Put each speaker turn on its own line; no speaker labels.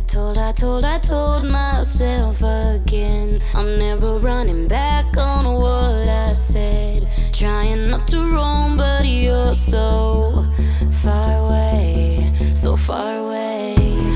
I told myself again, I'm never running back on what I said. Trying not to roam, but you're so far away, so far away.